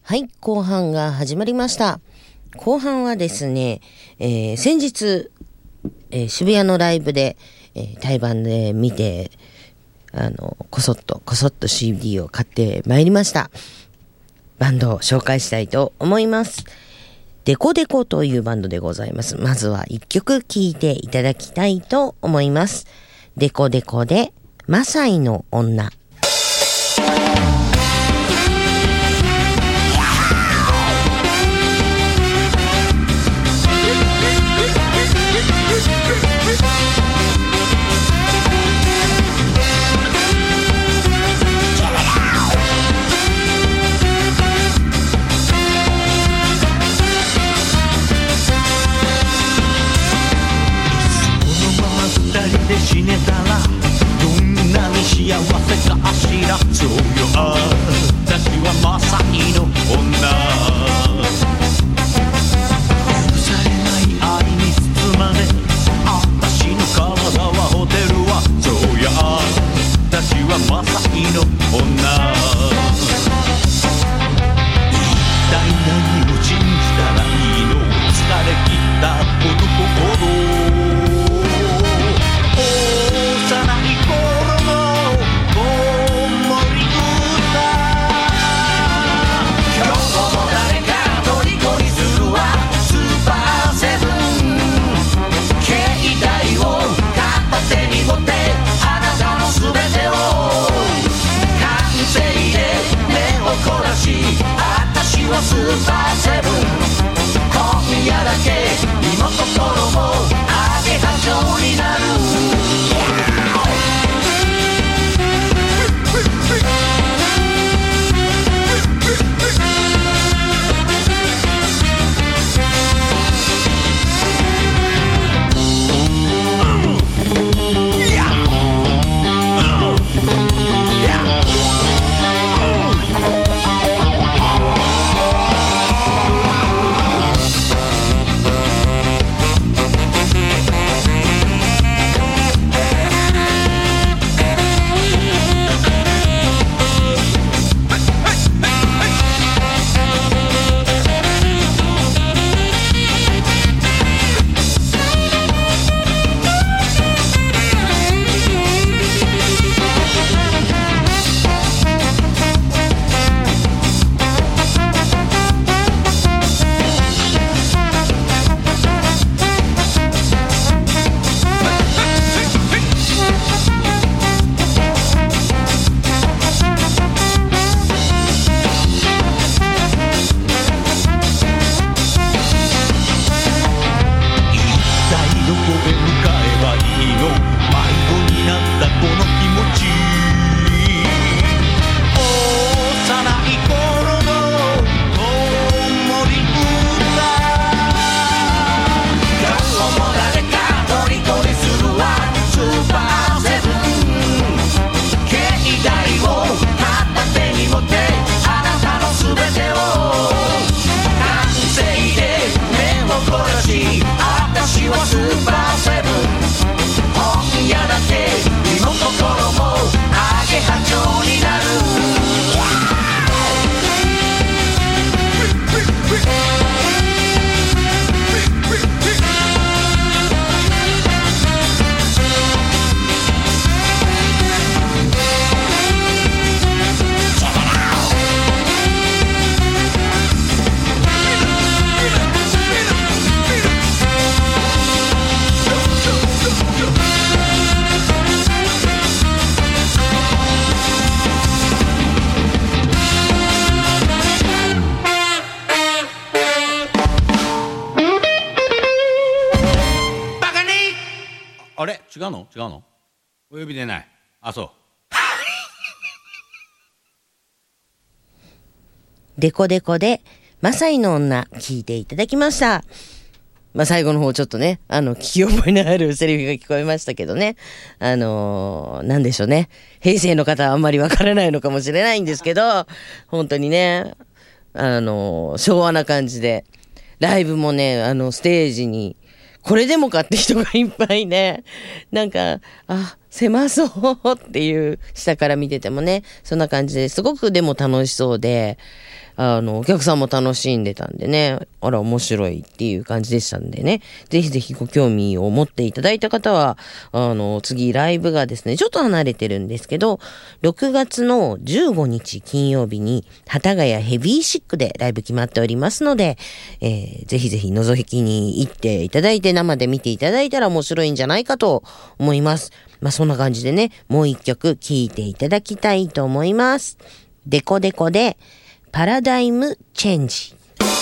はい、後半が始まりました。後半はですね、先日、渋谷のライブで、対バンで見て、こそっと CD を買ってまいりました。バンドを紹介したいと思います。デコデコというバンドでございます。まずは一曲聴いていただきたいと思います。デコデコでマサイの女。 死ねたらどんなに幸せかしら。そうよ、私はマサイの女。許されない愛に包まれ、私の体はホテルは。そうや、私はマサイの女。一体何を信じたらいいの。疲れ切ったこの心。スーパーセブン、今夜だけ身も心もアゲハチョウになる。 あれ違うのお呼びでない。あ、そう。 デコデコでマサイの女聞いていただきました。最後の方ちょっとね、聞き覚えのあるセリフが聞こえましたけどね。なんでしょうね。平成の方はあんまりわからないのかもしれないんですけど、本当にね、昭和な感じで、ライブもね、ステージに、これでもかって人がいっぱいね、なんか、狭そうっていう、下から見ててもね、そんな感じですごくでも楽しそうで、 お客さんも楽しんでたんでね、あら面白いっていう感じでしたんでね、ぜひぜひご興味を持っていただいた方は、次ライブがですね、ちょっと離れてるんですけど、6月の15日金曜日に、幡ヶ谷ヘビーシックでライブ決まっておりますので、ぜひぜひ覗きに行っていただいて、生で見ていただいたら面白いんじゃないかと思います。そんな感じでね、もう一曲聴いていただきたいと思います。デコデコで、パラダイムチェンジ。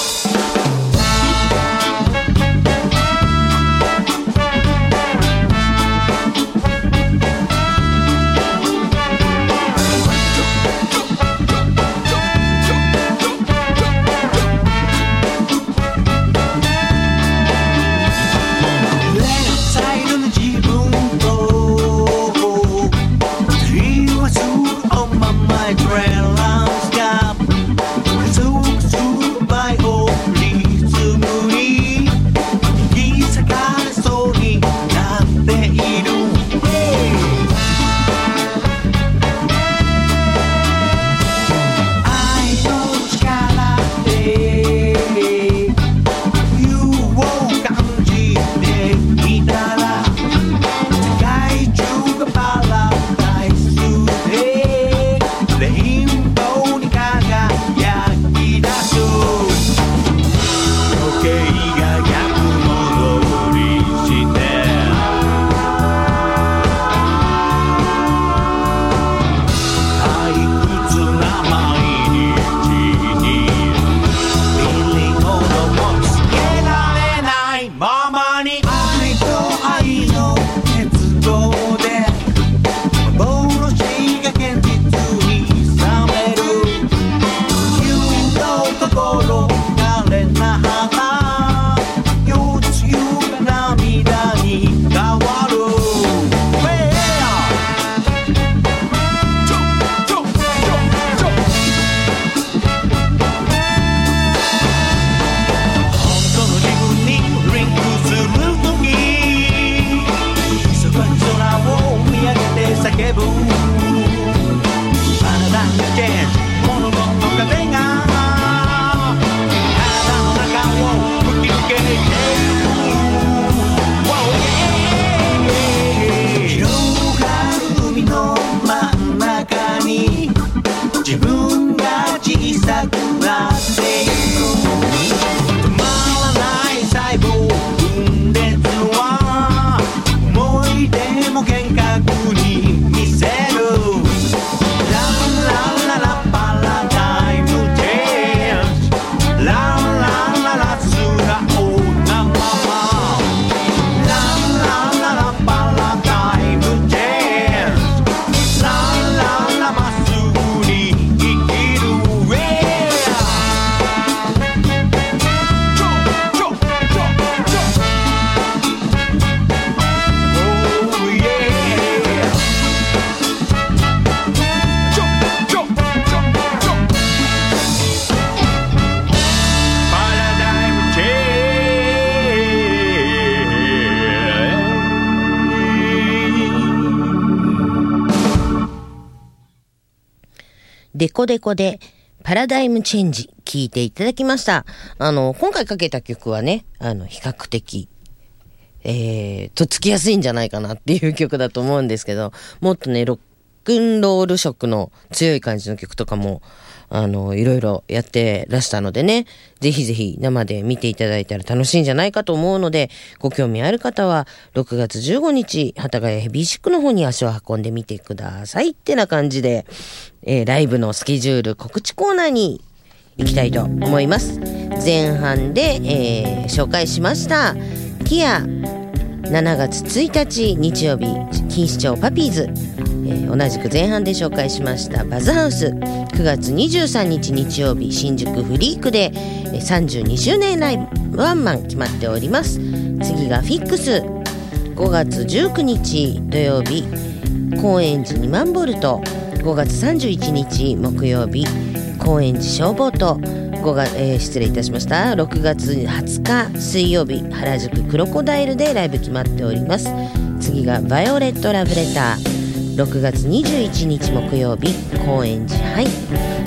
デコデコでパラダイムチェンジ聴いていただきました。今回かけた曲はね、比較的、とっつきやすいんじゃないかなっていう曲だと思うんですけど、もっとね、ロックンロール色の強い感じの曲とかも、いろいろやってらしたのでね、ぜひぜひ生で見ていただいたら楽しいんじゃないかと思うので、ご興味ある方は6月15日、幡ヶ谷ヘビーシックの方に足を運んでみてくださいってな感じで、ライブのスケジュール告知コーナーに行きたいと思います。前半で、紹介しましたキア7月1日日曜日錦糸町パピーズ、同じく前半で紹介しましたバズハウス、9月23日日曜日新宿フリークで32周年ライブワンマン決まっております。次がフィックス、5月19日土曜日高円寺2万ボルト、5月31日木曜日高円寺消防と失礼いたしました。6月20日水曜日原宿クロコダイルでライブ決まっております。次がバイオレットラブレター、6月21日木曜日高円寺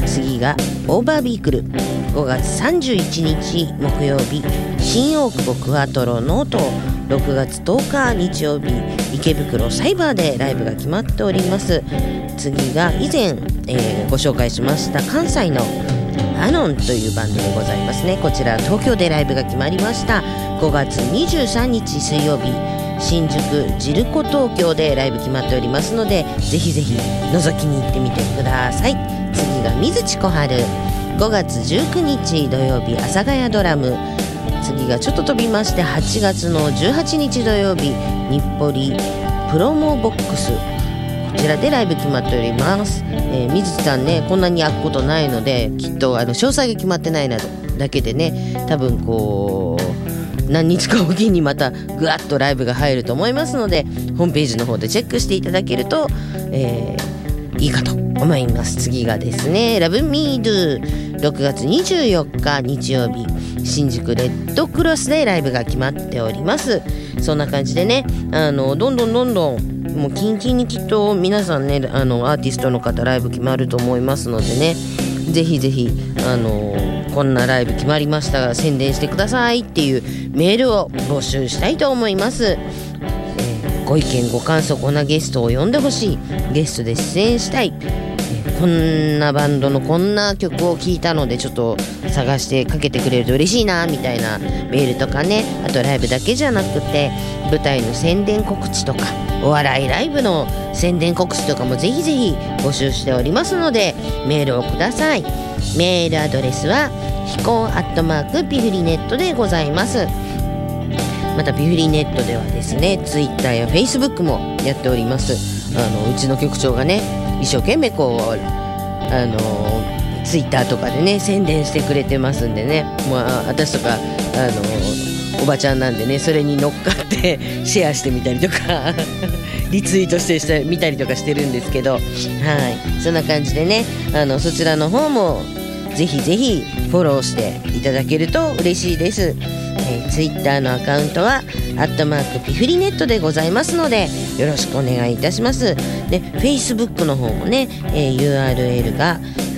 次がオーバービークル、5月31日木曜日新大久保クワトロノート、6月10日日曜日池袋サイバーでライブが決まっております。次が以前、ご紹介しました関西のアノンというバンドでございますね。こちら東京でライブが決まりました。5月23日水曜日新宿ジルコ東京でライブ決まっておりますので、ぜひぜひ覗きに行ってみてください。次が水地小春、5月19日土曜日阿佐ヶ谷ドラム、次がちょっと飛びまして8月の18日土曜日日暮里プロモボックス、こちらでライブ決まっております。水地さんね、こんなに開くことないので、きっと詳細が決まってないなどだけでね、多分こう何日かおきにまたぐわっとライブが入ると思いますので、ホームページの方でチェックしていただけると、いいかと思います。次がですね、ラブミードゥ、6月24日日曜日新宿レッドクロスでライブが決まっております。そんな感じでね、どんどんもうキンキンにきっと皆さんね、アーティストの方ライブ決まると思いますのでね、ぜひぜひこんなライブ決まりましたが宣伝してくださいっていうメールを募集したいと思います。ご意見ご感想、こんなゲストを呼んでほしい、ゲストで出演したい、こんなバンドのこんな曲を聴いたのでちょっと探してかけてくれると嬉しいなみたいなメールとかね、あとライブだけじゃなくて舞台の宣伝告知とかお笑いライブの宣伝告知とかもぜひぜひ募集しておりますのでメールをください。メールアドレスはひこピフリネットでございます。またピフリネットではですね、ツイッターやフェイスブックもやっております。うちの局長がね一生懸命こうツイッターとかでね宣伝してくれてますんでね、私とかおばちゃんなんでね、それに乗っかってシェアしてみたりとかリツイートしてみたりとかしてるんですけど、はい、そんな感じでね、そちらの方もぜひぜひフォローしていただけると嬉しいです。ツイッターのアカウントはピフリネットでございますのでよろしくお願いいたします。で、Facebook の方もね、URL が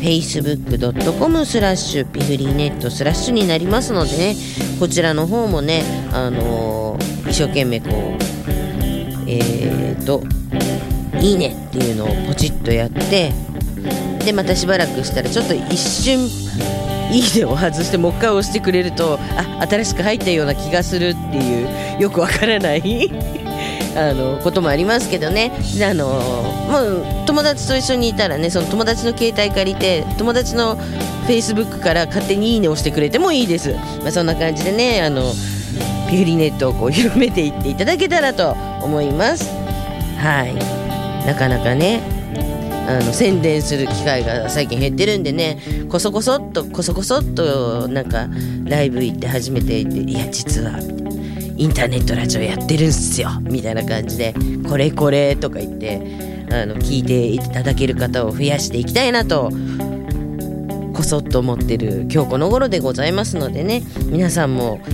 facebook.com/ピフリネット/になりますのでね、こちらの方もね、一生懸命こういいねっていうのをポチッとやって、でまたしばらくしたらちょっと一瞬いいねを外してもう一回押してくれると、新しく入ったような気がするっていうよくわからないこともありますけどね。でもう友達と一緒にいたらね、その友達の携帯借りて友達の Facebook から勝手にいいねを押してくれてもいいです。そんな感じでね、ピフリネットをこう広めていっていただけたらと思います。はい、なかなかね宣伝する機会が最近減ってるんでね、こそこそっとなんかライブ行って初めて行って、いや実はインターネットラジオやってるんすよみたいな感じで、これとか言って聞いていただける方を増やしていきたいなとこそっと思ってる今日この頃でございますのでね、皆さんも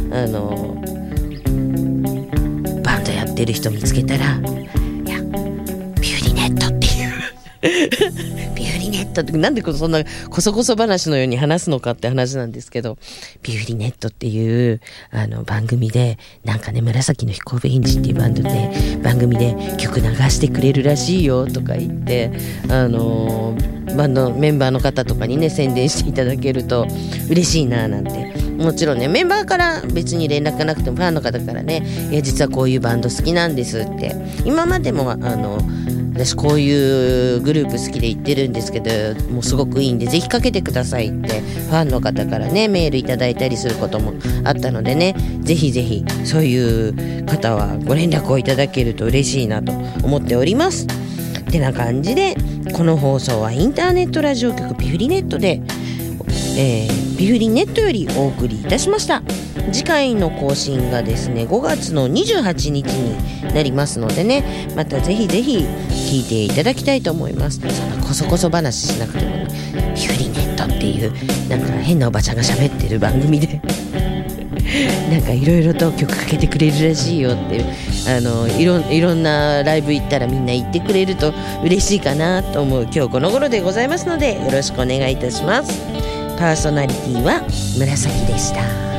バンドやってる人見つけたら、いやピフリネットっていうピフリネットってなんでそんなこそこそ話のように話すのかって話なんですけど、ピフリネットっていう番組でなんかね、紫の飛行ベンチっていうバンドで番組で曲流してくれるらしいよとか言ってバンドメンバーの方とかにね宣伝していただけると嬉しいななんて。もちろんね、メンバーから別に連絡がなくてもファンの方からね、いや実はこういうバンド好きなんですって、今までも私こういうグループ好きで言ってるんですけどもうすごくいいんでぜひかけてくださいってファンの方からねメールいただいたりすることもあったのでね、ぜひぜひそういう方はご連絡をいただけると嬉しいなと思っております。ってな感じで、この放送はインターネットラジオ局ピフリネットで、ピフリネットよりお送りいたしました。次回の更新がですね5月の28日になりますのでね、またぜひぜひ聞いていただきたいと思います。そんなこそこそ話しなくても、ね、ピフリネットっていうなんか変なおばちゃんが喋ってる番組でなんかいろいろと曲かけてくれるらしいよっていろんなライブ行ったらみんな行ってくれると嬉しいかなと思う今日この頃でございますのでよろしくお願いいたします。パーソナリティは紫でした。